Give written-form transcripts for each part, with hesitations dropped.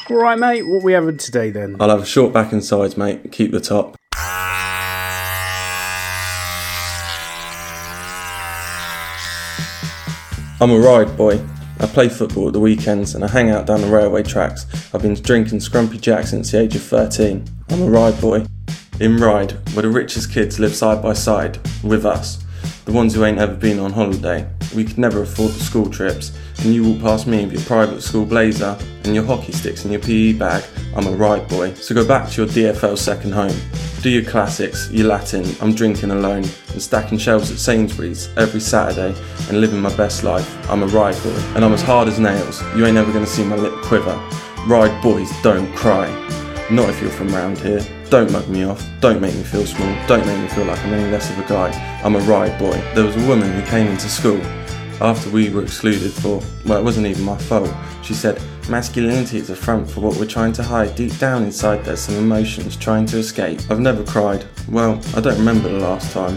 Alright mate, what we having today then? I'll have a short back and sides, mate. Keep the top. I'm a ride boy. I play football at the weekends and I hang out down the railway tracks. I've been drinking Scrumpy Jack since the age of 13. I'm a ride boy. In Ryde, where the richest kids live side by side with us, the ones who ain't ever been on holiday. We could never afford the school trips, and you walk past me with your private school blazer and your hockey sticks in your PE bag. I'm a ride boy. So go back to your DFL second home. Do your classics, your Latin, I'm drinking alone and stacking shelves at Sainsbury's every Saturday and living my best life. I'm a ride boy, and I'm as hard as nails. You ain't ever gonna see my lip quiver. Ride boys don't cry. Not if you're from round here. Don't mug me off, don't make me feel small, don't make me feel like I'm any less of a guy. I'm a ride boy. There was a woman who came into school after we were excluded for, well, it wasn't even my fault. She said, masculinity is a front for what we're trying to hide. Deep down inside there's some emotions trying to escape. I've never cried. Well, I don't remember the last time.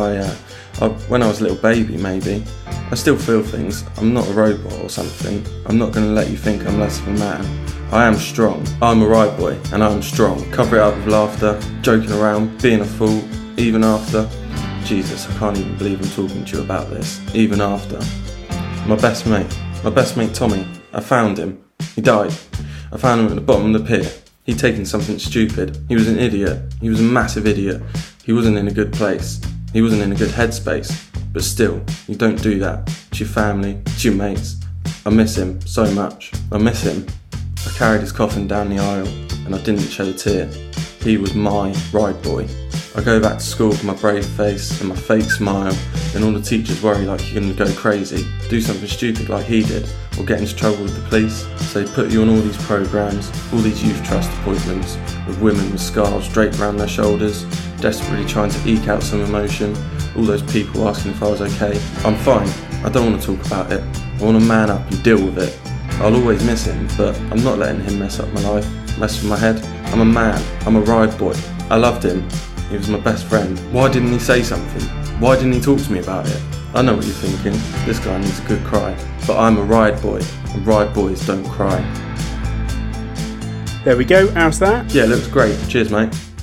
When I was a little baby maybe. I still feel things. I'm not a robot or something. I'm not going to let you think I'm less of a man. I am strong. I'm a ride boy and I'm strong. Cover it up with laughter, joking around, being a fool, even after. Jesus, I can't even believe I'm talking to you about this. Even after. My best mate Tommy, I found him. He died. I found him at the bottom of the pier. He'd taken something stupid. He was an idiot. He was a massive idiot. He wasn't in a good place. He wasn't in a good headspace. But still, you don't do that. It's your family, it's your mates. I miss him so much. I miss him. I carried his coffin down the aisle and I didn't shed a tear. He was my ride boy. I go back to school with my brave face and my fake smile, and all the teachers worry like you're going to go crazy, do something stupid like he did, or get into trouble with the police. So they put you on all these programmes, all these youth trust appointments, with women with scarves draped around their shoulders, desperately trying to eke out some emotion, all those people asking if I was okay. I'm fine, I don't want to talk about it. I want to man up and deal with it. I'll always miss him, but I'm not letting him mess up my life, mess with my head. I'm a man, I'm a ride boy. I loved him. He was my best friend. Why didn't he say something? Why didn't he talk to me about it? I know what you're thinking. This guy needs a good cry. But I'm a ride boy, and ride boys don't cry. There we go, how's that? Yeah, it looks great. Cheers, mate.